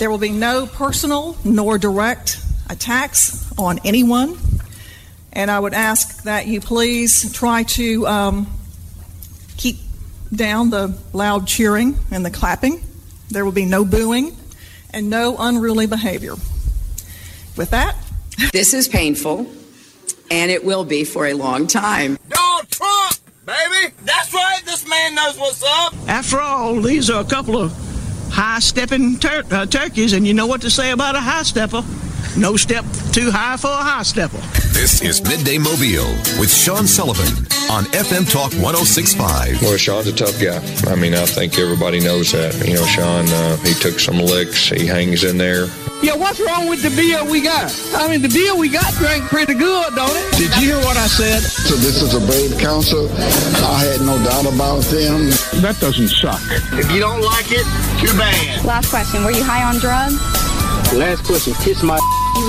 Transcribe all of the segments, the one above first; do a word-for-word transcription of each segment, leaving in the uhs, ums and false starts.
There will be no personal nor direct attacks on anyone. And I would ask that you please try to um, keep down the loud cheering and the clapping. There will be no booing and no unruly behavior. With that, this is painful, and it will be for a long time. Donald Trump, baby! That's right, this man knows what's up! After all, these are a couple of high-stepping tur- uh, turkeys, and you know what to say about a high-stepper. No step too high for a high-stepper. This is Midday Mobile with Sean Sullivan on F M Talk one oh six point five. Well, Sean's a tough guy. I mean, I think everybody knows that. You know, Sean, uh, he took some licks. He hangs in there. Yeah, what's wrong with the beer we got? I mean, the beer we got drank pretty good, don't it? Did you hear what I said? So this is a brave council. I had no doubt about them. That doesn't suck. If you don't like it, too bad. Last question. Were you high on drugs? Last question. Kiss my...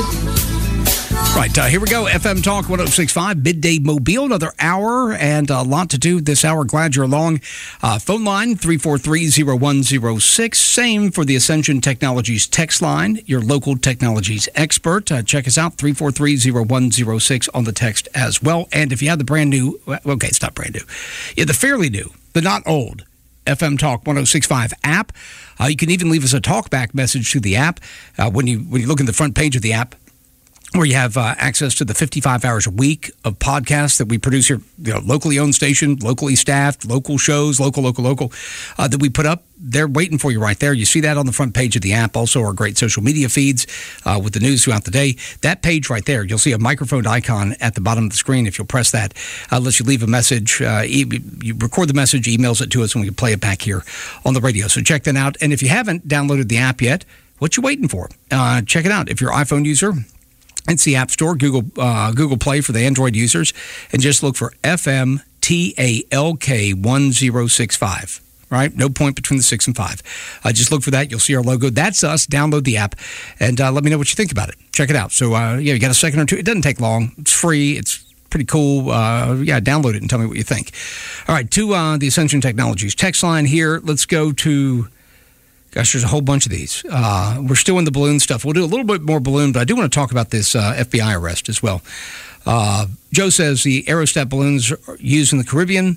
Right, uh, here we go. F M Talk one oh six point five, Midday Mobile, another hour, and a lot to do this hour. Glad you're along. Uh, phone line, three four three, oh one oh six. Same for the Ascension Technologies text line, your local technologies expert. Uh, check us out, three four three, oh one oh six on the text as well. And if you have the brand new, okay, it's not brand new. Yeah, the fairly new, the not old, F M Talk one oh six point five app. Uh, you can even leave us a talkback message through the app. Uh, when you when you look at the front page of the app, where you have uh, access to the fifty-five hours a week of podcasts that we produce here, you know, locally owned station, locally staffed, local shows, local, local, local, uh, that we put up. They're waiting for you right there. You see that on the front page of the app. Also, our great social media feeds uh, with the news throughout the day. That page right there, you'll see a microphone icon at the bottom of the screen. If you'll press that, uh, lets you leave a message. Uh, e- you record the message, emails it to us, and we can play it back here on the radio. So check that out. And if you haven't downloaded the app yet, what you waiting for? Uh, check it out. If you're an iPhone user, it's the App Store, Google uh, Google Play for the Android users, and just look for F M T A L K one oh six point five. Right? No point between the six and five. Uh, just look for that. You'll see our logo. That's us. Download the app, and uh, let me know what you think about it. Check it out. So, uh, yeah, you got a second or two. It doesn't take long. It's free. It's pretty cool. Uh, yeah, download it and tell me what you think. All right, to uh, the Ascension Technologies text line here. Let's go to... Gosh, there's a whole bunch of these. Uh, we're still in the balloon stuff. We'll do a little bit more balloon, but I do want to talk about this uh, F B I arrest as well. Uh, Joe says the aerostat balloons are used in the Caribbean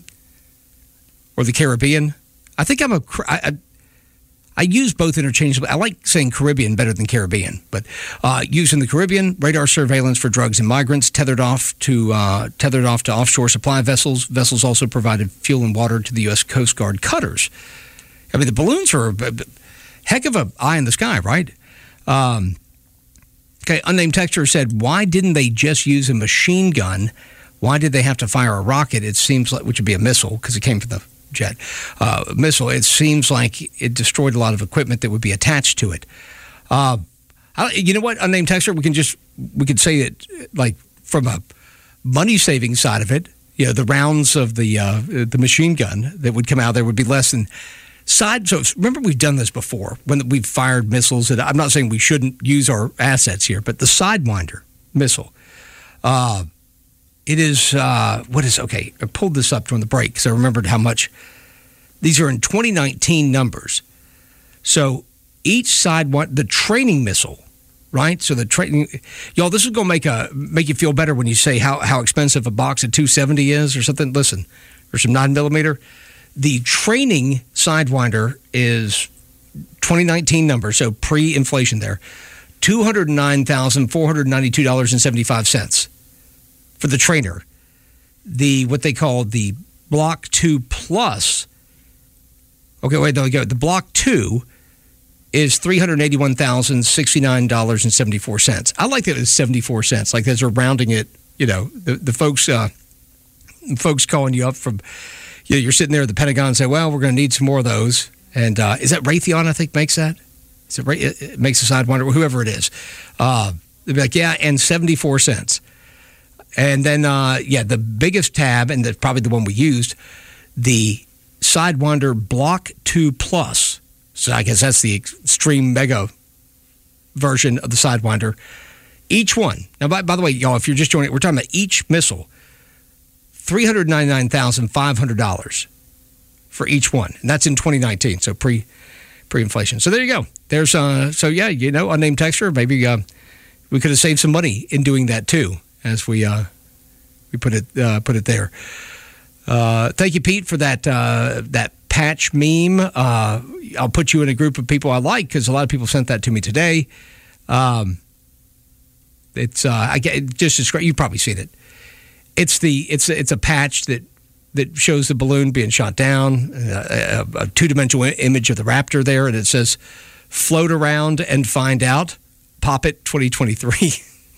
or the Caribbean. I think I'm a... I, I, I use both interchangeably. I like saying Caribbean better than Caribbean, but uh, used in the Caribbean, radar surveillance for drugs and migrants, tethered off to uh, tethered off to offshore supply vessels. Vessels also provided fuel and water to the U S Coast Guard cutters. I mean, the balloons are... heck of a eye in the sky, right? Um, okay, unnamed texter said, why didn't they just use a machine gun? Why did they have to fire a rocket? It seems like, which would be a missile because it came from the jet. Uh, missile, it seems like it destroyed a lot of equipment that would be attached to it. Uh, I, you know what, unnamed texter, we can just, we could say it like from a money-saving side of it, you know, the rounds of the, uh, the machine gun that would come out there would be less than... Side, so remember we've done this before when we've fired missiles. And I'm not saying we shouldn't use our assets here, but the Sidewinder missile, uh, it is, uh, what is, okay, I pulled this up during the break because I remembered how much, these are in twenty nineteen numbers. So each Sidewinder, the training missile, right? So the training, y'all, this is going to make a make you feel better when you say how, how expensive a box of two seventy is or something. Listen, or some nine millimeter. The training Sidewinder is twenty nineteen number, so pre-inflation there, two hundred nine thousand four hundred ninety-two dollars and seventy-five cents for the trainer. The what they call the Block two Plus. Okay, wait, there we go. The Block two is three hundred eighty-one thousand sixty-nine dollars and seventy-four cents. I like that it's seventy-four cents. Like as they're rounding it, you know, the the folks uh, folks calling you up from. You know, you're sitting there at the Pentagon and say, well, we're going to need some more of those. And uh, is that Raytheon, I think, makes that? Is it, it, it makes the Sidewinder, whoever it is. Uh, they'd be like, yeah, and seventy-four cents. And then, uh, yeah, the biggest tab, and that's probably the one we used, the Sidewinder Block two Plus. So I guess that's the extreme mega version of the Sidewinder. Each one. Now, by, by the way, y'all, if you're just joining, we're talking about each missile. three hundred ninety-nine thousand five hundred dollars for each one. And that's in twenty nineteen, so pre, pre-inflation. So there you go. There's uh, so yeah, you know, unnamed texter. Maybe uh, we could have saved some money in doing that too, as we uh, we put it uh, put it there. Uh, thank you, Pete, for that uh, that patch meme. Uh, I'll put you in a group of people I like because a lot of people sent that to me today. Um, it's uh, I get just describe. You've probably seen it. It's the it's it's a patch that. that shows the balloon being shot down, a, a, a two-dimensional image of the Raptor there, and it says, float around and find out, pop it twenty twenty-three.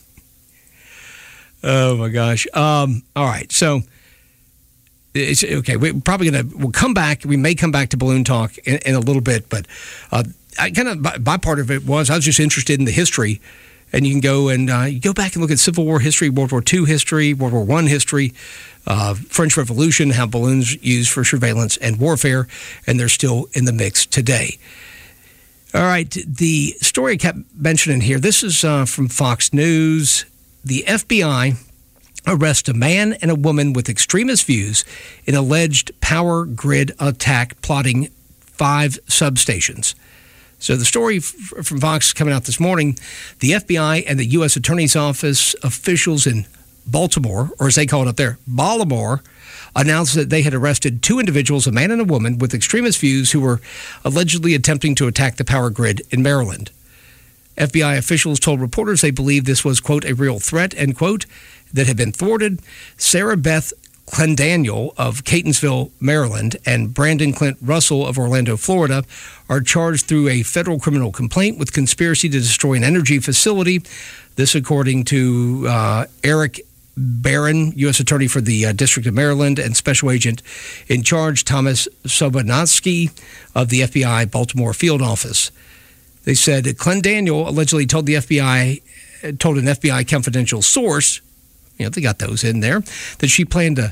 Oh, my gosh. Um, all right, so, it's, okay, we're probably going to, we'll come back, we may come back to balloon talk in, in a little bit, but uh, I kind of, my, my part of it was, I was just interested in the history. And you can go and uh, you go back and look at Civil War history, World War Two history, World War One history, uh, French Revolution, how balloons used for surveillance and warfare, and they're still in the mix today. All right, the story I kept mentioning here, this is uh, from Fox News. The F B I arrests a man and a woman with extremist views in alleged power grid attack plotting five substations. So the story from Fox coming out this morning, the F B I and the U S Attorney's Office officials in Baltimore, or as they call it up there, Baltimore, announced that they had arrested two individuals, a man and a woman, with extremist views who were allegedly attempting to attack the power grid in Maryland. F B I officials told reporters they believed this was, quote, a real threat, end quote, that had been thwarted. Sarah Beth Clendaniel of Catonsville, Maryland, and Brandon Clint Russell of Orlando, Florida, are charged through a federal criminal complaint with conspiracy to destroy an energy facility. This, according to uh, Eric Barron, U S Attorney for the uh, District of Maryland, and Special Agent in charge Thomas Sobanansky of the F B I Baltimore Field Office. They said Clendaniel allegedly told the F B I, told an F B I confidential source, you know, they got those in there, that she planned to.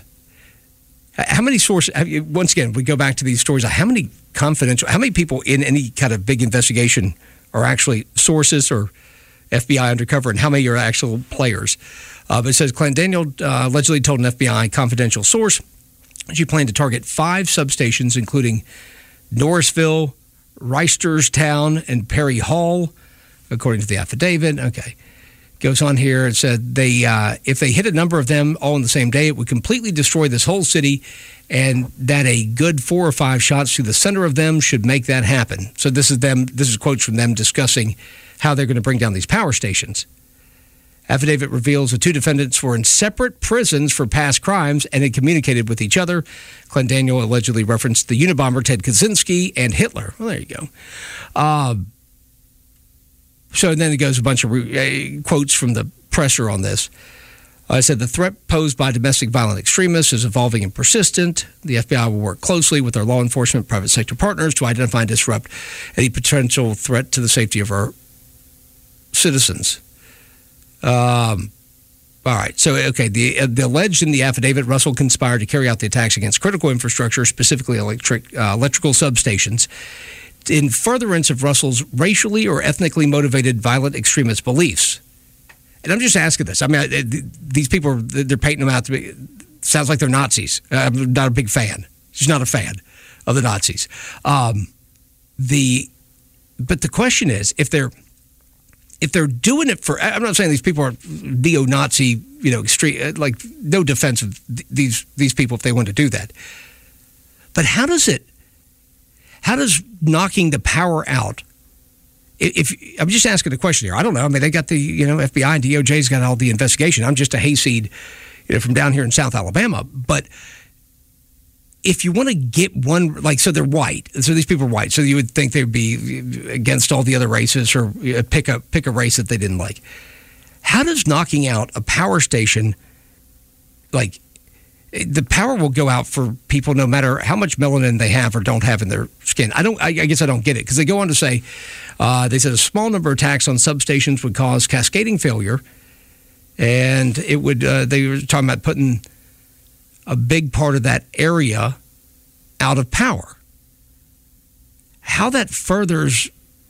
How many sources, once again, we go back to these stories, how many confidential, how many people in any kind of big investigation are actually sources or F B I undercover, and how many are actual players? Uh, but it says Clendaniel uh, allegedly told an F B I confidential source she planned to target five substations, including Norrisville, Reisterstown, and Perry Hall, according to the affidavit. Okay. Goes on here and said they uh, if they hit a number of them all in the same day, it would completely destroy this whole city, and that a good four or five shots through the center of them should make that happen. So this is them. This is quotes from them discussing how they're going to bring down these power stations. Affidavit reveals the two defendants were in separate prisons for past crimes and had communicated with each other. Clendaniel allegedly referenced the Unabomber Ted Kaczynski and Hitler. Well, there you go. Uh, So then it goes a bunch of uh, quotes from the presser on this. I uh, said the threat posed by domestic violent extremists is evolving and persistent. The F B I will work closely with our law enforcement private sector partners to identify and disrupt any potential threat to the safety of our citizens. Um, all right. So, okay, the, uh, the alleged in the affidavit, Russell conspired to carry out the attacks against critical infrastructure, specifically electric, uh, electrical substations, in furtherance of Russell's racially or ethnically motivated violent extremist beliefs. And I'm just asking this. I mean, I, these people, are, they're painting them out to be, sounds like they're Nazis. I'm not a big fan. Just not a fan of the Nazis. Um, the, but the question is, if they're, if they're doing it for, I'm not saying these people are neo-Nazi, you know, extreme, like no defense of these, these people if they want to do that. But how does it, How does knocking the power out, if, if I'm just asking a question here, I don't know. I mean, they got the, you know, F B I and D O J's got all the investigation. I'm just a hayseed, you know, from down here in South Alabama. But if you want to get one, like, so they're white. So these people are white. So you would think they'd be against all the other races or pick a, pick a race that they didn't like. How does knocking out a power station, like, the power will go out for people no matter how much melanin they have or don't have in their skin. I don't. I guess I don't get it because they go on to say, uh, they said a small number of attacks on substations would cause cascading failure, and it would. Uh, they were talking about putting a big part of that area out of power. How that furthers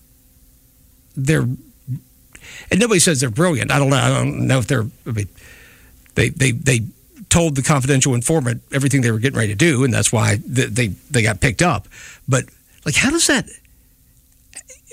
their, and nobody says they're brilliant. I don't know. I don't know if they're. I mean, they they they. told the confidential informant everything they were getting ready to do, and that's why they, they they got picked up. But like, how does that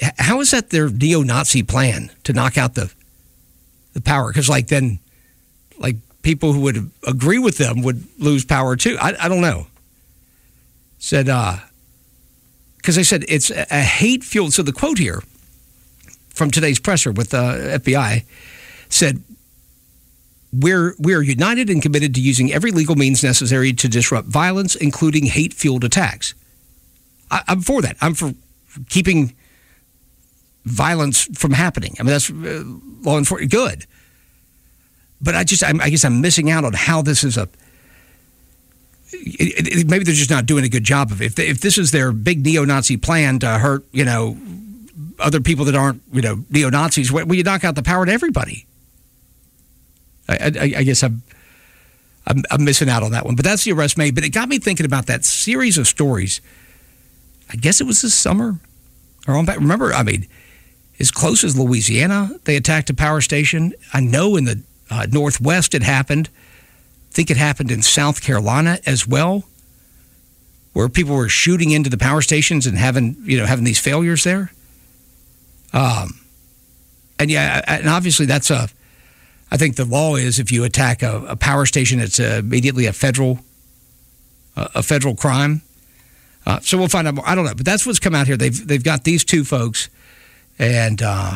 how is that their neo-Nazi plan to knock out the the power? Because like then, like people who would agree with them would lose power too. I, I don't know. Said, uh, because they said it's a hate-fueled. So the quote here from today's presser with the uh, F B I said, We're, we're united and committed to using every legal means necessary to disrupt violence, including hate-fueled attacks. I, I'm for that. I'm for keeping violence from happening. I mean, that's uh, law enforcement. Good. But I just, I'm, I guess I'm missing out on how this is a, it, it, maybe they're just not doing a good job of it. If, they, if this is their big neo-Nazi plan to hurt, you know, other people that aren't, you know, neo-Nazis, well, you knock out the power to everybody. I, I, I guess I'm, I'm I'm missing out on that one. But that's the arrest made. But it got me thinking about that series of stories. I guess it was this summer. Or on back. Remember, I mean, as close as Louisiana, they attacked a power station. I know in the uh, Northwest it happened. I think it happened in South Carolina as well, where people were shooting into the power stations and having, you know, having these failures there. Um, and yeah, and obviously that's a, I think the law is if you attack a, a power station, it's uh, immediately a federal, uh, a federal crime. Uh, so we'll find out more. I don't know, but that's what's come out here. They've they've got these two folks, and uh,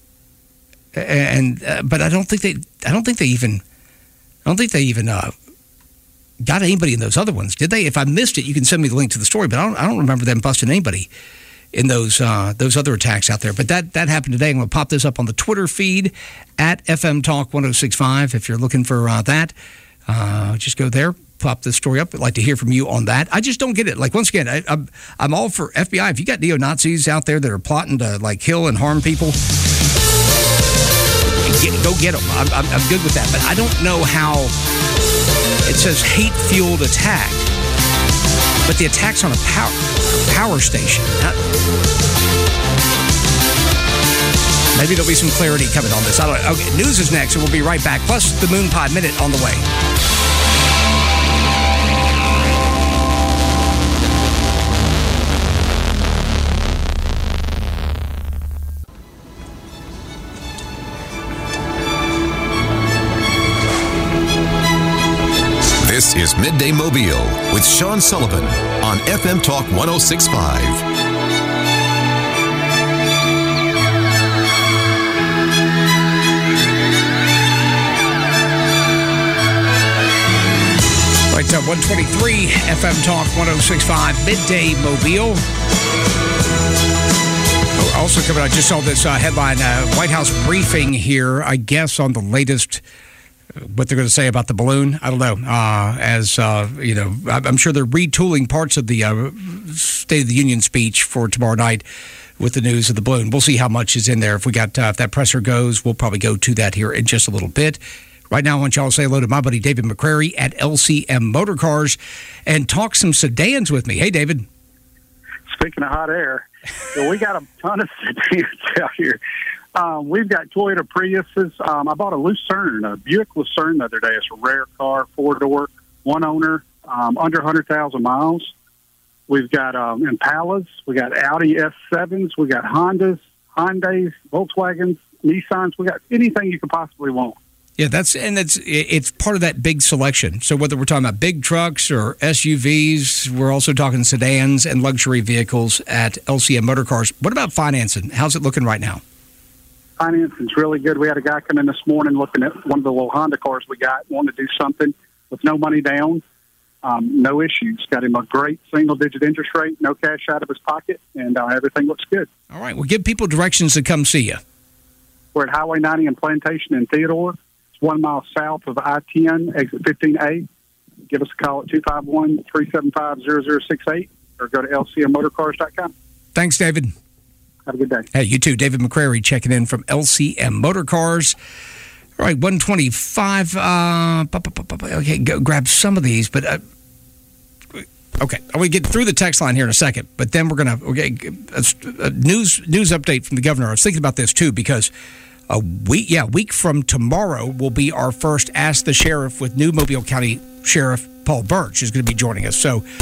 and uh, but I don't think they, I don't think they even, I don't think they even uh, got anybody in those other ones, did they? If I missed it, you can send me the link to the story. But I don't, I don't remember them busting anybody in those uh, those other attacks out there. But that that happened today. I'm going to pop this up on the Twitter feed at F M Talk one oh six point five. If you're looking for uh, that, uh, just go there, pop this story up. I'd like to hear from you on that. I just don't get it. Like, once again, I, I'm, I'm all for F B I. If you got neo-Nazis out there that are plotting to, like, kill and harm people, get, go get them. I'm, I'm, I'm good with that. But I don't know how it says hate-fueled attack, but the attack's on a power, power station. Now, maybe there'll be some clarity coming on this. I don't know. Okay, news is next, and we'll be right back. Plus, the Moon Pie Minute on the way. This is Midday Mobile with Sean Sullivan on F M Talk one oh six point five. Right, uh, one twenty-three F M Talk one oh six point five, Midday Mobile. Oh, also coming, I just saw this uh, headline, uh, White House briefing here, I guess, on the latest, uh, what they're going to say about the balloon. I don't know. Uh, as, uh, you know, I'm sure they're retooling parts of the uh, State of the Union speech for tomorrow night with the news of the balloon. We'll see how much is in there. If we got, uh, if that presser goes, we'll probably go to that here in just a little bit. Right now, I want y'all to say hello to my buddy David McCrary at L C M Motor Cars and talk some sedans with me. Hey, David. Speaking of hot air, well, we got a ton of sedans out here. Um, we've got Toyota Priuses. Um, I bought a Lucerne, a Buick Lucerne the other day. It's a rare car, four-door, one owner, um, under one hundred thousand miles. We've got um, Impalas. We got Audi S sevens. We got Hondas, Hyundais, Volkswagens, Nissans. We got anything you could possibly want. Yeah, that's and it's it's part of that big selection. So whether we're talking about big trucks or S U Vs, we're also talking sedans and luxury vehicles at L C M Motor Cars. What about financing? How's it looking right now? Financing's really good. We had a guy come in this morning looking at one of the little Honda cars we got, wanted to do something with no money down, um, no issues. Got him a great single-digit interest rate, no cash out of his pocket, and uh, everything looks good. All right. Well, give people directions to come see you. We're at Highway ninety and Plantation in Theodore. One mile south of I ten, exit fifteen A. Give us a call at two five one, three seven five, zero zero six eight or go to L C M motor cars dot com. Thanks, David. Have a good day. Hey, you too. David McCrary checking in from L C M Motor Cars. All right, one twenty-five. Uh, okay, go grab some of these, but uh, okay, I will get through the text line here in a second, but then we're going to okay, a news news update from the governor. I was thinking about this too because A week, yeah, week from tomorrow will be our first Ask the Sheriff with new Mobile County Sheriff Paul Birch is going to be joining us. So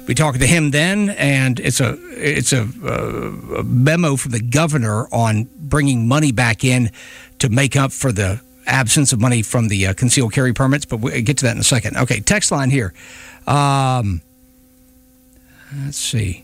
be talking to him then, and it's a it's a, uh, a memo from the governor on bringing money back in to make up for the absence of money from the uh, concealed carry permits. But we'll get to that in a second. Okay, text line here. Um, let's see.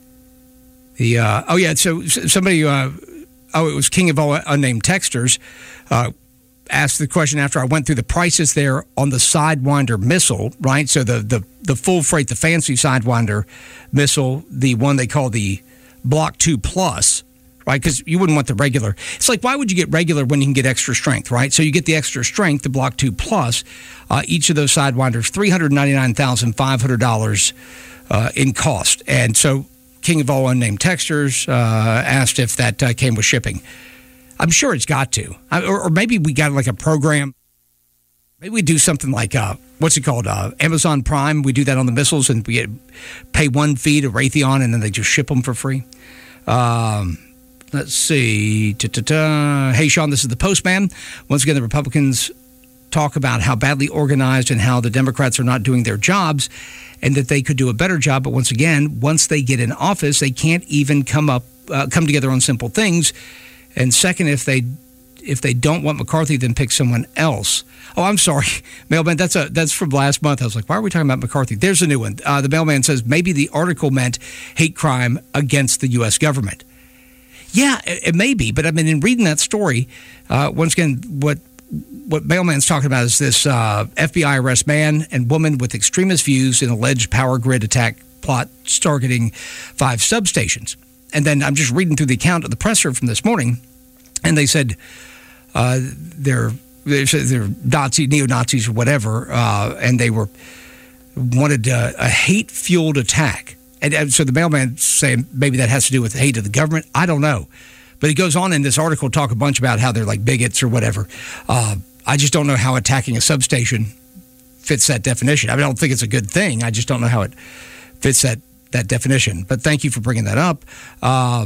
The uh, oh yeah, so somebody. Uh, oh, it was King of All Unnamed Texters. Uh, asked the question after I went through the prices there on the Sidewinder missile, right? So the, the, the full freight, the fancy Sidewinder missile, the one they call the Block two Plus, right? Because you wouldn't want the regular. It's like, why would you get regular when you can get extra strength, right? So you get the extra strength, the Block two Plus. Uh, each of those Sidewinders, three hundred ninety-nine thousand five hundred dollars uh, in cost. And so King of All Unnamed Texters uh, asked if that uh, came with shipping. I'm sure it's got to. I, or, or maybe we got like a program. Maybe we do something like, uh, what's it called? Uh, Amazon Prime. We do that on the missiles and we get, pay one fee to Raytheon and then they just ship them for free. Um, let's see. Da-da-da. Hey, Sean, this is the Postman. Once again, the Republicans talk about how badly organized and how the Democrats are not doing their jobs and that they could do a better job. But once again, once they get in office, they can't even come up, uh, come together on simple things. And second, if they if they don't want McCarthy, then pick someone else. Oh, I'm sorry, Mailman. That's a that's from last month. I was like, why are we talking about McCarthy? There's a new one. Uh, the Mailman says maybe the article meant hate crime against the U S government. Yeah, it, it may be, but I mean, in reading that story, uh, once again, what what Mailman's talking about is this uh, F B I arrest man and woman with extremist views in alleged power grid attack plot targeting five substations. And then I'm just reading through the account of the presser from this morning, and they said uh, they're they're, they're Nazi, neo-Nazis or whatever, uh, and they were wanted uh, a hate-fueled attack. And, and so the Mailman saying maybe that has to do with the hate of the government. I don't know. But he goes on in this article to talk a bunch about how they're like bigots or whatever. Uh, I just don't know how attacking a substation fits that definition. I mean, I don't think it's a good thing. I just don't know how it fits that that definition. But thank you for bringing that up. Uh,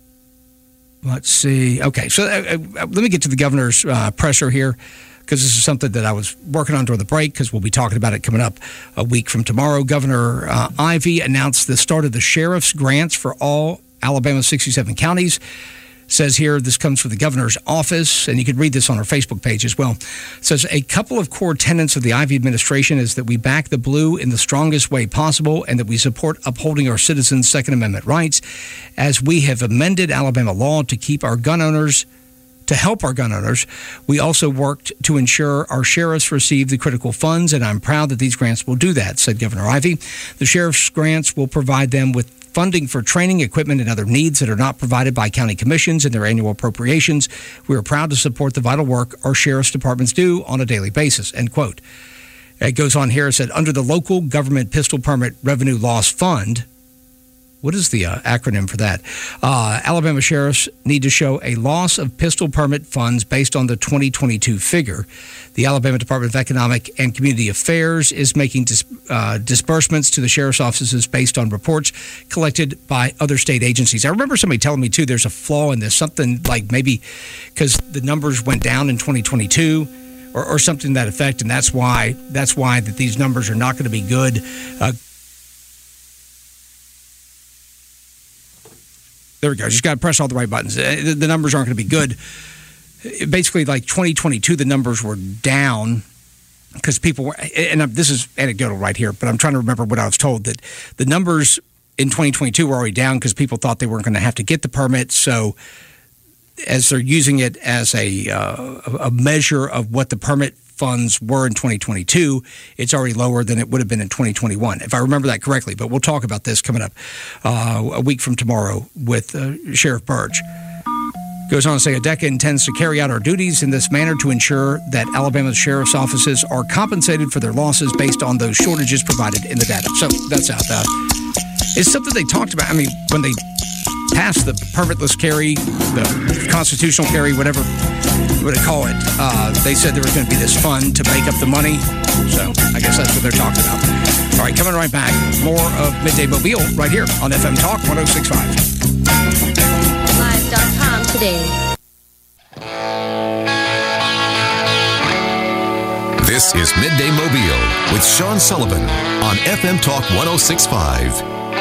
let's see. Okay, so uh, uh, let me get to the governor's uh, presser here, because this is something that I was working on during the break, because we'll be talking about it coming up a week from tomorrow. Governor uh, Ivey announced the start of the sheriff's grants for all Alabama's sixty-seven counties. Says here, this comes from the governor's office, and you can read this on our Facebook page as well. It says, a couple of core tenets of the Ivey administration is that we back the blue in the strongest way possible and that we support upholding our citizens' Second Amendment rights. As we have amended Alabama law to keep our gun owners, to help our gun owners, we also worked to ensure our sheriffs receive the critical funds, and I'm proud that these grants will do that, said Governor Ivey. The sheriff's grants will provide them with funding for training, equipment, and other needs that are not provided by county commissions in their annual appropriations. We are proud to support the vital work our sheriff's departments do on a daily basis, end quote. It goes on here, it said, under the local government pistol permit revenue loss fund, what is the uh, acronym for that? Uh, Alabama sheriffs need to show a loss of pistol permit funds based on the twenty twenty-two figure. The Alabama Department of Economic and Community Affairs is making dis- uh, disbursements to the sheriff's offices based on reports collected by other state agencies. I remember somebody telling me, too, there's a flaw in this, something like maybe because the numbers went down in twenty twenty-two or, or something to that effect, and that's why that's why that these numbers are not going to be good. Uh, There we go. Just got to press all the right buttons. The, the numbers aren't going to be good. Basically, like twenty twenty-two, the numbers were down because people were, and this is anecdotal right here, but I'm trying to remember what I was told, that the numbers in twenty twenty-two were already down because people thought they weren't going to have to get the permit. So as they're using it as a, uh, a measure of what the permit funds were in twenty twenty-two, it's already lower than it would have been in twenty twenty-one, if I remember that correctly. But we'll talk about this coming up uh, a week from tomorrow with uh, Sheriff Burge. Goes on to say, ADECA intends to carry out our duties in this manner to ensure that Alabama's sheriff's offices are compensated for their losses based on those shortages provided in the data. So that's out. Uh, it's something they talked about. I mean, when they passed the permitless carry, the constitutional carry, whatever you want to call it, uh, they said there was going to be this fund to make up the money. So I guess that's what they're talking about. All right, coming right back. More of Midday Mobile right here on F M Talk one oh six point five. Live dot com today. This is Midday Mobile with Sean Sullivan on F M Talk one oh six point five.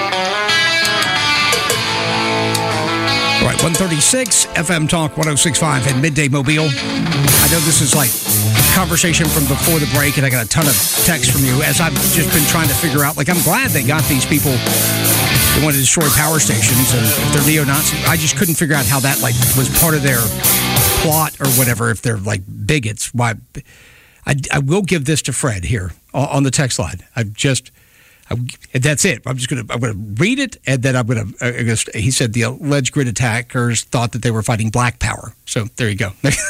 All right, one thirty-six, F M Talk one oh six point five and Midday Mobile. I know this is like conversation from before the break, and I got a ton of texts from you as I've just been trying to figure out. Like, I'm glad they got these people that want to destroy power stations, and if they're neo-Nazi, I just couldn't figure out how that like was part of their plot or whatever. If they're like bigots, why? I, I will give this to Fred here on the text line. I've just. I, that's it. I'm just going to I'm going to read it, and then I'm going to. He said the alleged grid attackers thought that they were fighting black power. So there you go.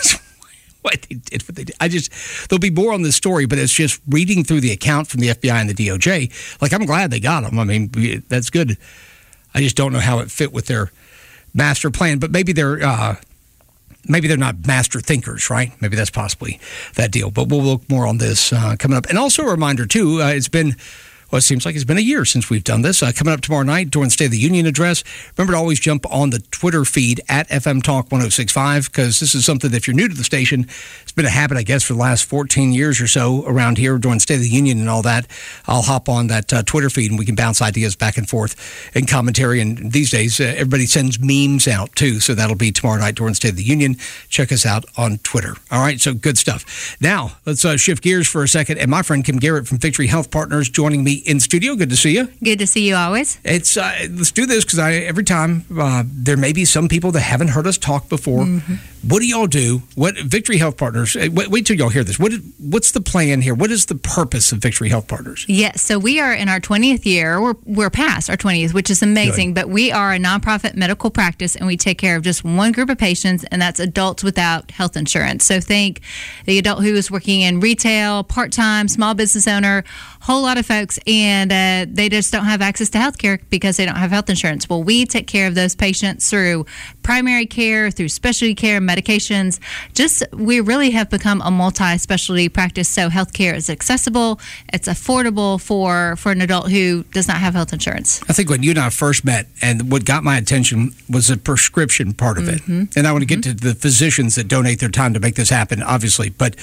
What they did, what they did. I just there'll be more on this story, but it's just reading through the account from the F B I and the D O J. Like, I'm glad they got them. I mean, that's good. I just don't know how it fit with their master plan. But maybe they're uh, maybe they're not master thinkers, right? Maybe that's possibly that deal. But we'll look more on this uh, coming up. And also a reminder too. Uh, it's been. Well, it seems like it's been a year since we've done this. Uh, coming up tomorrow night during the State of the Union address, remember to always jump on the Twitter feed at F M Talk one oh six point five, because this is something that if you're new to the station, it's been a habit, I guess, for the last fourteen years or so around here during the State of the Union and all that. I'll hop on that uh, Twitter feed and we can bounce ideas back and forth and commentary. And these days, uh, everybody sends memes out too. So that'll be tomorrow night during the State of the Union. Check us out on Twitter. All right, so good stuff. Now, let's uh, shift gears for a second. And my friend Kim Garrett from Victory Health Partners joining me in studio. Good to see you. Good to see you always. It's uh, let's do this because I every time uh, there may be some people that haven't heard us talk before. Mm-hmm. What do y'all do? What Victory Health Partners? Wait, wait till y'all hear this. What what's the plan here? What is the purpose of Victory Health Partners? Yes, so we are in our twentieth year. We're we're past our twentieth, which is amazing. Good. But we are a nonprofit medical practice, and we take care of just one group of patients, and that's adults without health insurance. So think the adult who is working in retail, part time, small business owner, whole lot of folks, and uh, they just don't have access to health care because they don't have health insurance. Well, we take care of those patients through primary care, through specialty care, medications. Just we really have become a multi-specialty practice, so health care is accessible, it's affordable for, for an adult who does not have health insurance. I think when you and I first met, and what got my attention was the prescription part of mm-hmm. it. And I want to get mm-hmm. to the physicians that donate their time to make this happen, obviously, but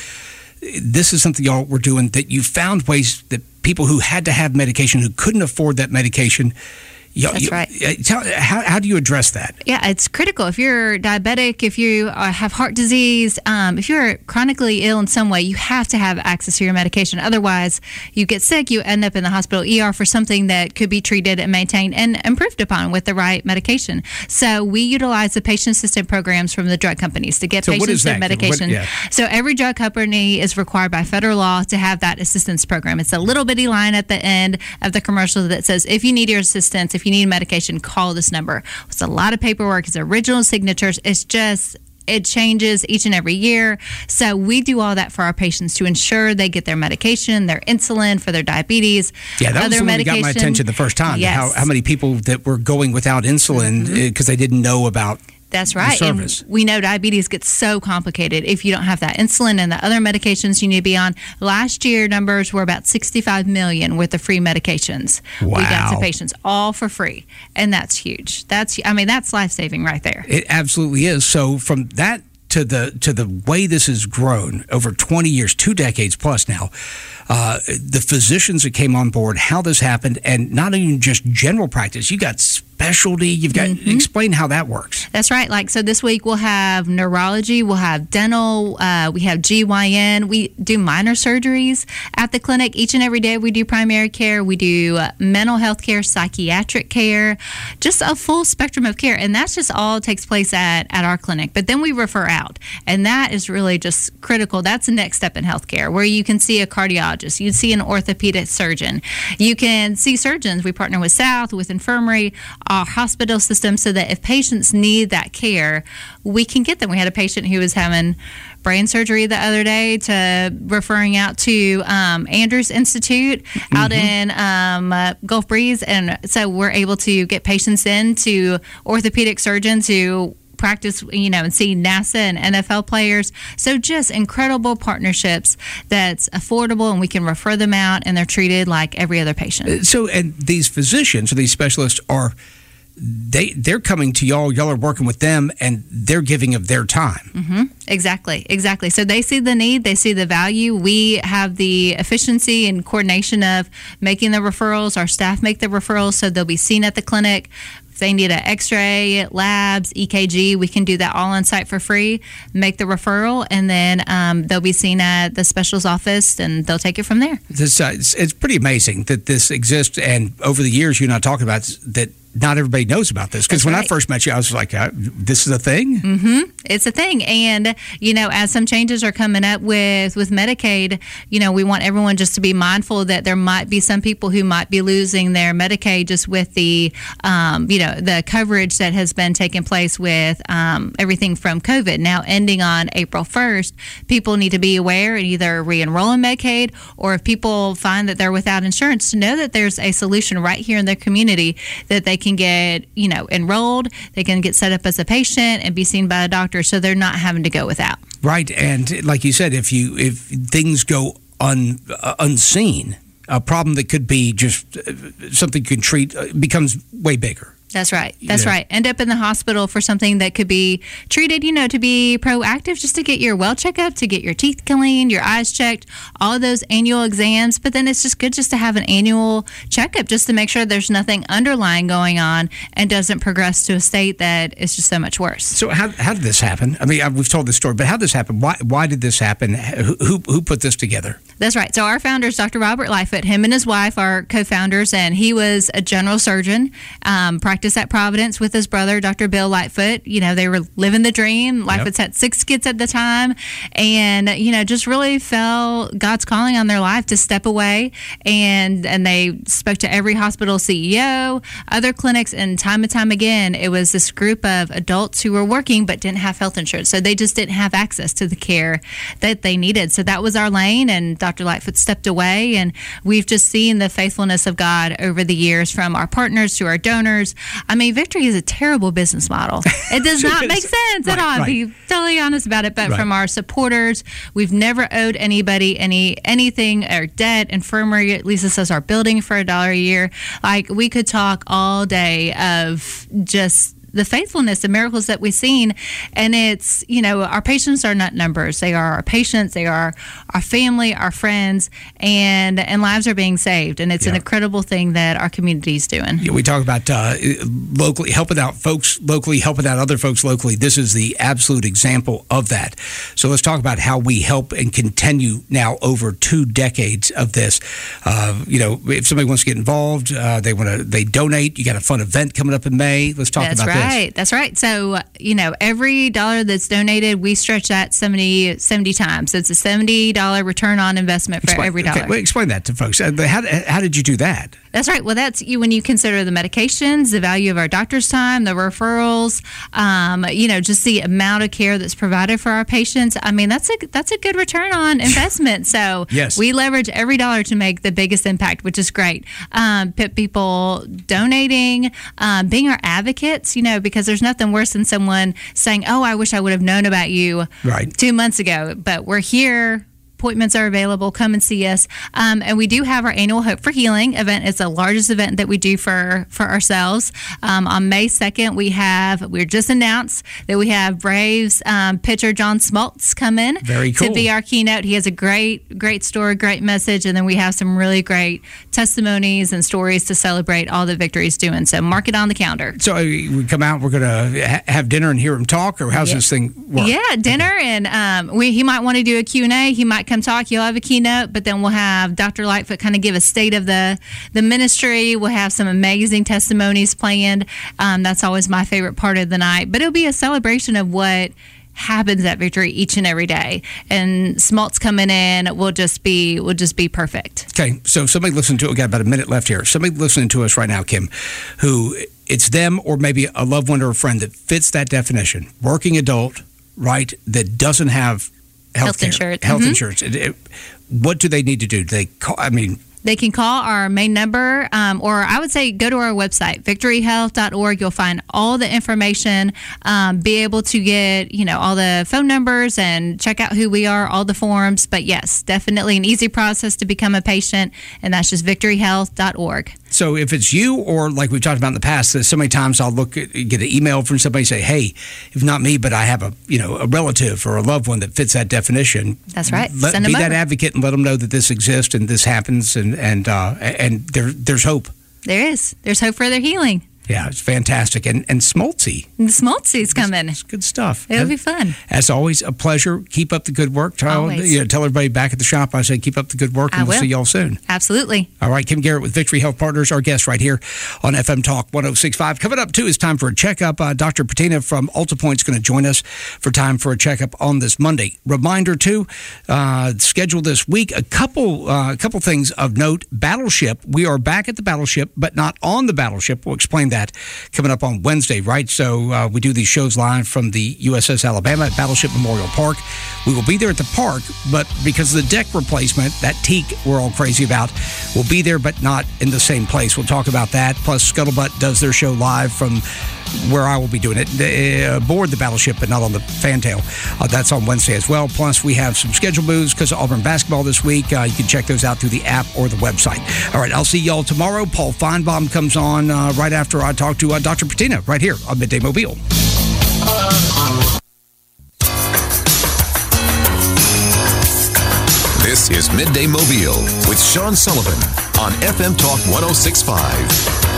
this is something y'all were doing, that you found ways that people who had to have medication, who couldn't afford that medication. Y'all, That's you, right. Tell, how, how do you address that? Yeah, it's critical. If you're diabetic, if you uh, have heart disease, um, if you're chronically ill in some way, you have to have access to your medication. Otherwise, you get sick, you end up in the hospital E R for something that could be treated and maintained and improved upon with the right medication. So we utilize the patient assistance programs from the drug companies to get so patients their that? medication. What, yeah. So every drug company is required by federal law to have that assistance program. It's a little bitty line at the end of the commercial that says, if you need your assistance, if you need medication, call this number. It's a lot of paperwork. It's original signatures. It's just, it changes each and every year. So we do all that for our patients to ensure they get their medication, their insulin for their diabetes. Yeah, that other was the one that medication. got my attention the first time. Yes. How, how many people that were going without insulin because mm-hmm. they didn't know about That's right. And we know diabetes gets so complicated if you don't have that insulin and the other medications you need to be on. Last year, numbers were about sixty-five million worth of free medications. Wow. We got to patients all for free. And that's huge. That's, I mean, that's life-saving right there. It absolutely is. So from that to the to the way this has grown over twenty years, two decades plus now, uh, the physicians that came on board, how this happened, and not even just general practice, you got specialty, you've got, mm-hmm. explain how that works. That's right. Like, so this week we'll have neurology, we'll have dental, uh, we have G Y N, we do minor surgeries at the clinic. Each and every day we do primary care, we do uh, mental health care, psychiatric care, just a full spectrum of care. And that's just all takes place at, at our clinic. But then we refer out, and that is really just critical. That's the next step in healthcare, where you can see a cardiologist, you see an orthopedic surgeon, you can see surgeons. We partner with South, with infirmary, our hospital system, so that if patients need that care, we can get them. We had a patient who was having brain surgery the other day, to referring out to um, Andrews Institute mm-hmm. out in um, uh, Gulf Breeze. And so we're able to get patients in to orthopedic surgeons who practice, you know, and see NASA and N F L players. So just incredible partnerships that's affordable, and we can refer them out, and they're treated like every other patient. So, and these physicians or these specialists are they they're coming to y'all. Y'all are working with them, and they're giving of their time. Mm-hmm. Exactly, exactly. So they see the need, they see the value. We have the efficiency and coordination of making the referrals. Our staff make the referrals, so they'll be seen at the clinic. If they need an X-ray, labs, E K G, we can do that all on site for free. Make the referral, and then um, they'll be seen at the specialist office, and they'll take it from there. This, uh, it's, it's pretty amazing that this exists, and over the years, you and I talking about that. Not everybody knows about this, because when right. I first met you, I was like, uh, "This is a thing." Mm-hmm. It's a thing, and you know, as some changes are coming up with with Medicaid, you know, we want everyone just to be mindful that there might be some people who might be losing their Medicaid just with the, um, you know, the coverage that has been taking place with um, everything from COVID now ending on April first. People need to be aware and either re-enroll in Medicaid, or if people find that they're without insurance, to know that there's a solution right here in their community that they can get, you know, enrolled, they can get set up as a patient and be seen by a doctor, so they're not having to go without. Right, and like you said, if you if things go un, uh, unseen, a problem that could be just uh, something you can treat uh, becomes way bigger. That's right. That's Yeah. right. End up in the hospital for something that could be treated, you know, to be proactive, just to get your well checkup, to get your teeth cleaned, your eyes checked, all of those annual exams. But then it's just good just to have an annual checkup just to make sure there's nothing underlying going on and doesn't progress to a state that is just so much worse. So how how did this happen? I mean, we've told this story, but how did this happen? Why why did this happen? Who who, who put this together? That's right. So our founder is Doctor Robert Lightfoot. Him and his wife are co-founders, and he was a general surgeon, um, practiced at Providence with his brother, Doctor Bill Lightfoot. You know, they were living the dream. Lightfoot's Yep. had six kids at the time, and, you know, just really felt God's calling on their life to step away. And, and they spoke to every hospital C E O, other clinics, and time and time again, it was this group of adults who were working but didn't have health insurance. So they just didn't have access to the care that they needed. So that was our lane, and Doctor Lightfoot stepped away, and we've just seen the faithfulness of God over the years, from our partners to our donors. I mean, Victory is a terrible business model. It does not make sense at Right, all. right. Be totally honest about it. But Right. from our supporters, we've never owed anybody any anything or debt. Infirmary leases us our building for a dollar a year. Like, we could talk all day of just the faithfulness and miracles that we've seen. And it's, you know, our patients are not numbers. They are our patients. They are our family, our friends, and and lives are being saved. And it's an Yeah. incredible thing that our community is doing. Yeah, we talk about uh, locally helping out folks locally, helping out other folks locally. This is the absolute example of that. So let's talk about how we help and continue now over two decades of this. Uh, you know, if somebody wants to get involved, uh, they want to, they donate. You got a fun event coming up in May. Let's talk That's about right. this. Right. That's right. So, you know, every dollar that's donated, we stretch that seventy, seventy times. So it's a seventy dollars return on investment for Explain, every dollar. okay, well, explain that to folks. Uh, How, how did you do that? That's right. Well, that's you when you consider the medications, the value of our doctor's time, the referrals, um, you know, just the amount of care that's provided for our patients. I mean, that's a that's a good return on investment. So Yes. we leverage every dollar to make the biggest impact, which is great. Um, put people donating, um, being our advocates, you know, because there's nothing worse than someone saying, "Oh, I wish I would have known about you Right. two months ago," but we're here. Appointments are available. Come and see us. Um, and we do have our annual Hope for Healing event. It's the largest event that we do for, for ourselves. Um, on May second, we have, we're just announced that we have Braves um, pitcher John Smoltz come in Very to cool. be our keynote. He has a great, great story, great message. And then we have some really great testimonies and stories to celebrate all that Victory's doing. So mark it on the calendar. So uh, we come out, we're going to ha- have dinner and hear him talk, or how's Yeah. this thing work? Yeah, dinner, and um, we he might want to do a Q and A. He might come talk. You'll have a keynote, but then we'll have Doctor Lightfoot kind of give a state of the the ministry. We'll have some amazing testimonies planned. Um, that's always my favorite part of the night. But it'll be a celebration of what happens at Victory each and every day. And Smoltz coming in will just be will just be perfect. Okay, so somebody listening to it, we got about a minute left here. Somebody listening to us right now, Kim, who it's them or maybe a loved one or a friend that fits that definition, working adult, right, that doesn't have health, Health care, insurance. Health Mhm. insurance. It- it- what do they need to do? Do they call, I mean, They can call our main number, um, or I would say go to our website, victory health dot org. You'll find all the information, um, be able to get, you know, all the phone numbers and check out who we are, all the forms. But yes, definitely an easy process to become a patient, and that's just victory health dot org. So if it's you or like we've talked about in the past, that so many times I'll look at, get an email from somebody say, hey, if not me, but I have a you know a relative or a loved one that fits that definition. That's right. Let, Send be them that over. advocate and let them know that this exists and this happens and and uh, and there there's hope. There is. There's hope for their healing. Yeah, it's fantastic. And and Smoltzy. The Smoltzy's coming. It's good stuff. It'll be fun. As always, a pleasure. Keep up the good work. Tell, Always. you know, tell everybody back at the shop I say keep up the good work, and I we'll will. see y'all soon. Absolutely. All right, Kim Garrett with Victory Health Partners, our guest right here on F M Talk one oh six point five. Coming up, too, is time for a checkup. Uh, Doctor Patina from UltiPoint is going to join us for time for a checkup on this Monday. Reminder, too, uh, scheduled this week, a couple uh, a couple things of note. Battleship, we are back at the Battleship, but not on the Battleship. We'll explain that coming up on Wednesday, right? So uh, we do these shows live from the U S S Alabama at Battleship Memorial Park. We will be there at the park, but because of the deck replacement, that teak we're all crazy about, will be there, but not in the same place. We'll talk about that. Plus, Scuttlebutt does their show live from where I will be doing it, uh, aboard the Battleship, but not on the Fantail. Uh, that's on Wednesday as well. Plus, we have some schedule moves because of Auburn basketball this week. Uh, you can check those out through the app or the website. All right, I'll see y'all tomorrow. Paul Feinbaum comes on uh, right after I talk to uh, Doctor Patina right here on Midday Mobile. This is Midday Mobile with Sean Sullivan on F M Talk one oh six point five.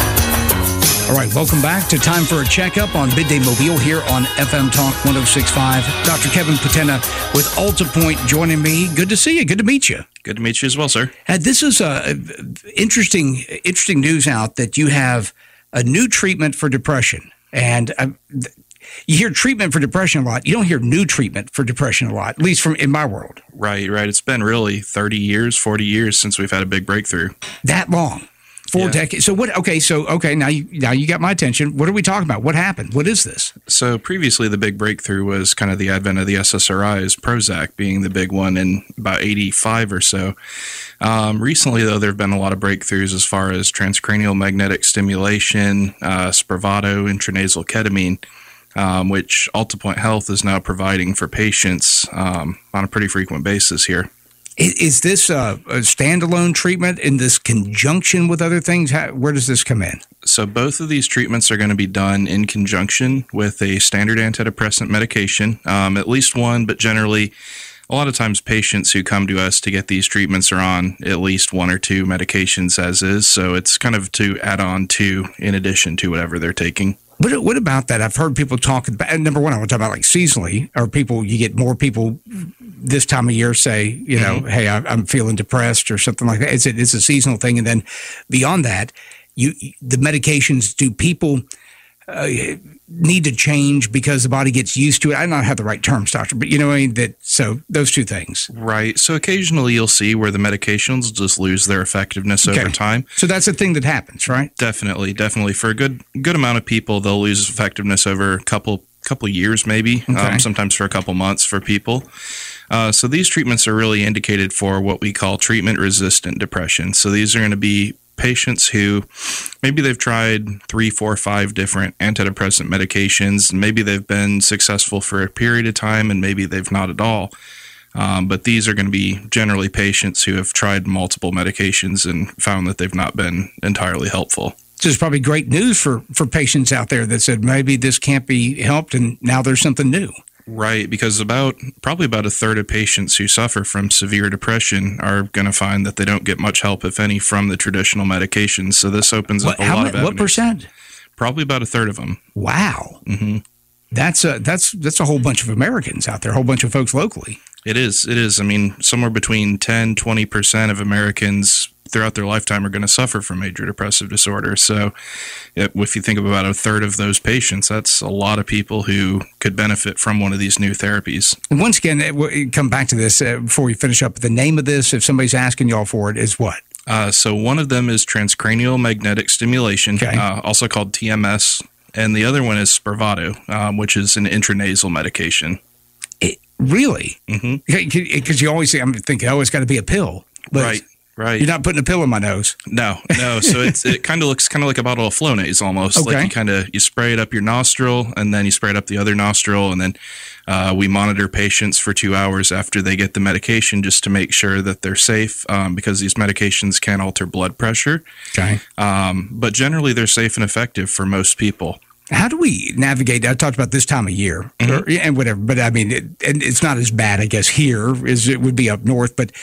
All right, welcome back to Time for a Checkup on Midday Mobile here on F M Talk one oh six point five. Doctor Kevin Patina with UltiPoint joining me. Good to see you. Good to meet you. Good to meet you as well, sir. Uh, this is uh, interesting, interesting news out that you have a new treatment for depression. And uh, you hear treatment for depression a lot. You don't hear new treatment for depression a lot, at least from in my world. Right, right. It's been really thirty years, forty years since we've had a big breakthrough. That long. Four yeah. decades. So what? Okay. So okay. Now you now you got my attention. What are we talking about? What happened? What is this? So previously, the big breakthrough was kind of the advent of the S S R Is, Prozac being the big one in about eighty-five or so. Um, recently, though, there have been a lot of breakthroughs as far as transcranial magnetic stimulation, uh, Spravato, intranasal ketamine, um, which UltiPoint Health is now providing for patients um, on a pretty frequent basis here. Is this a, a standalone treatment in this conjunction with other things? How, where does this come in? So both of these treatments are going to be done in conjunction with a standard antidepressant medication, um, at least one, but generally a lot of times patients who come to us to get these treatments are on at least one or two medications as is. So it's kind of to add on to in addition to whatever they're taking. What, what about that? I've heard people talk about, number one, I want to talk about like seasonally, or people, you get more people this time of year say, you know, mm-hmm. hey, I, I'm feeling depressed or something like that. It's a, it's a seasonal thing. And then beyond that, you the medications, do people uh, need to change because the body gets used to it? I don't have the right terms, doctor, but you know what I mean? That, so those two things. Right. So occasionally you'll see where the medications just lose their effectiveness okay. over time. So that's a thing that happens, right? Definitely. Definitely. For a good good amount of people, they'll lose effectiveness over a couple couple years maybe, okay. um, sometimes for a couple months for people. Uh, so these treatments are really indicated for what we call treatment-resistant depression. So these are going to be patients who maybe they've tried three, four, five different antidepressant medications. Maybe they've been successful for a period of time and maybe they've not at all. Um, but these are going to be generally patients who have tried multiple medications and found that they've not been entirely helpful. So it's probably great news for, for patients out there that said maybe this can't be helped and now there's something new. Right, because about probably about a third of patients who suffer from severe depression are going to find that they don't get much help, if any, from the traditional medications. So this opens what, up a how lot many, of avenues. What percent? Probably about a third of them. Wow. Mm-hmm. That's a, that's, that's a whole bunch of Americans out there, a whole bunch of folks locally. It is. It is. I mean, somewhere between ten, twenty percent of Americans throughout their lifetime are going to suffer from major depressive disorder. So if you think of about a third of those patients, that's a lot of people who could benefit from one of these new therapies. And once again, we'll come back to this uh, before we finish up. The name of this, if somebody's asking y'all for it, is what? Uh, so one of them is transcranial magnetic stimulation, okay. uh, also called T M S. And the other one is Spravato, um, which is an intranasal medication. It, really? Mm-hmm. Because you always think, I'm thinking, oh, it's got to be a pill. But right. Right. You're not putting a pill in my nose. No, no. So it's it kind of looks kind of like a bottle of Flonase almost. Okay. Like you kind of you spray it up your nostril and then you spray it up the other nostril and then Uh, we monitor patients for two hours after they get the medication just to make sure that they're safe um, because these medications can alter blood pressure. Okay. Um, but generally, they're safe and effective for most people. How do we navigate? I talked about this time of year mm-hmm. or, and whatever, but I mean, it, and it's not as bad, I guess, here as it would be up north. But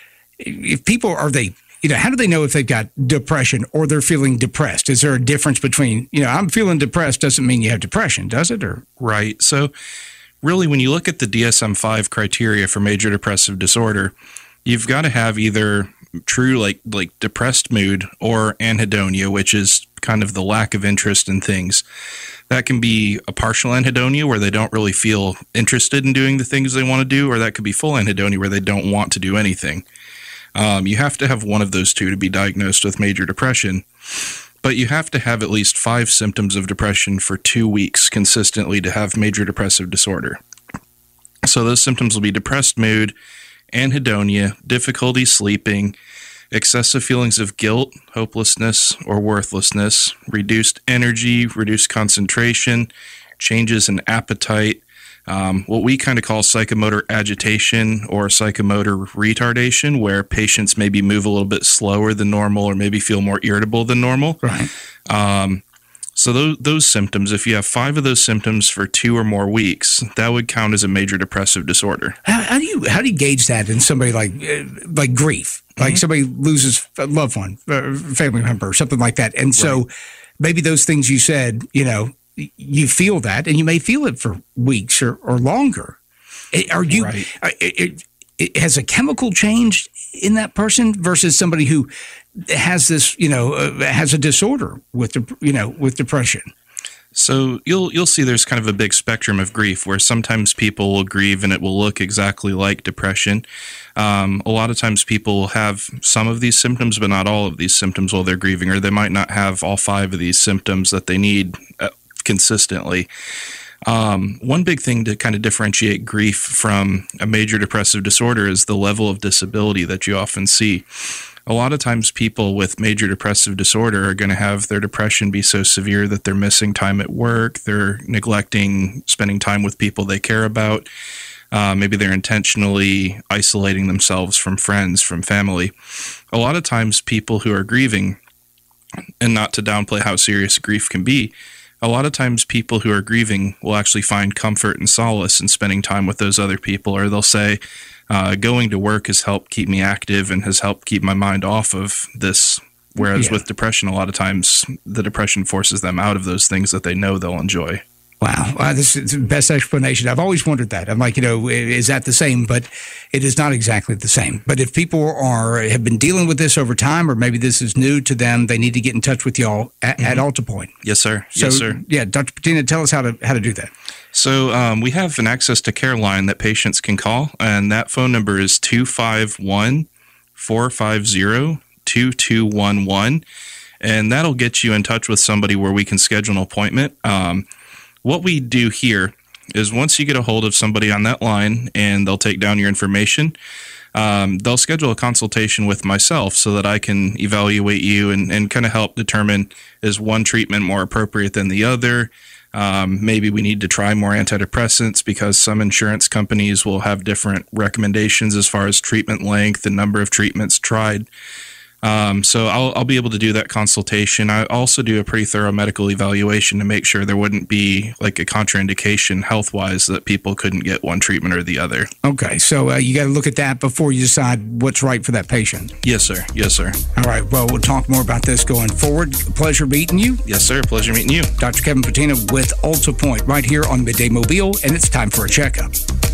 if people are they, you know, how do they know if they've got depression or they're feeling depressed? Is there a difference between, you know, I'm feeling depressed doesn't mean you have depression, does it? Or right. So really, when you look at the D S M five criteria for major depressive disorder, you've got to have either true like like depressed mood or anhedonia, which is kind of the lack of interest in things. That can be a partial anhedonia where they don't really feel interested in doing the things they want to do, or that could be full anhedonia where they don't want to do anything. Um, you have to have one of those two to be diagnosed with major depression, but you have to have at least five symptoms of depression for two weeks consistently to have major depressive disorder. So those symptoms will be depressed mood, anhedonia, difficulty sleeping, excessive feelings of guilt, hopelessness, or worthlessness, reduced energy, reduced concentration, changes in appetite, um, what we kind of call psychomotor agitation or psychomotor retardation, where patients maybe move a little bit slower than normal or maybe feel more irritable than normal. Right. Um, so those, those symptoms, if you have five of those symptoms for two or more weeks, that would count as a major depressive disorder. How, how do you how do you gauge that in somebody like uh, like grief, like mm-hmm. somebody loses a loved one, a family member, or something like that, and so right. maybe those things you said, you know, you feel that, and you may feel it for weeks or, or longer. Are you? Right. It, it, it, has a chemical changed in that person versus somebody who has this, you know, uh, has a disorder with, the, you know, with depression? So you'll you'll see there's kind of a big spectrum of grief where sometimes people will grieve and it will look exactly like depression. Um, a lot of times people will have some of these symptoms, but not all of these symptoms while they're grieving, or they might not have all five of these symptoms that they need uh, consistently. Um, one big thing to kind of differentiate grief from a major depressive disorder is the level of disability that you often see. A lot of times people with major depressive disorder are going to have their depression be so severe that they're missing time at work, they're neglecting spending time with people they care about, uh, maybe they're intentionally isolating themselves from friends, from family. A lot of times people who are grieving, and not to downplay how serious grief can be, a lot of times people who are grieving will actually find comfort and solace in spending time with those other people, or they'll say, uh, going to work has helped keep me active and has helped keep my mind off of this. Whereas yeah. with depression, a lot of times the depression forces them out of those things that they know they'll enjoy. Wow. wow. This is the best explanation. I've always wondered that. I'm like, you know, is that the same? But it is not exactly the same. But if people are have been dealing with this over time, or maybe this is new to them, they need to get in touch with y'all at, mm-hmm. at AltaPoint. Yes, sir. So, yes, sir. Yeah, Doctor Patina, tell us how to how to do that. So um, we have an access to care line that patients can call, and that phone number is two five one, four five zero, two two one one, and that'll get you in touch with somebody where we can schedule an appointment. Um, what we do here is once you get a hold of somebody on that line and they'll take down your information, um, they'll schedule a consultation with myself so that I can evaluate you and, and kind of help determine, is one treatment more appropriate than the other? Um, maybe we need to try more antidepressants because some insurance companies will have different recommendations as far as treatment length and number of treatments tried. Um, so I'll, I'll be able to do that consultation. I also do a pretty thorough medical evaluation to make sure there wouldn't be like a contraindication health-wise that people couldn't get one treatment or the other. Okay, so uh, you got to look at that before you decide what's right for that patient. Yes, sir. Yes, sir. All right, well, we'll talk more about this going forward. Pleasure meeting you. Yes, sir. Pleasure meeting you. Doctor Kevin Patina with AltaPoint right here on Midday Mobile, and it's time for a checkup.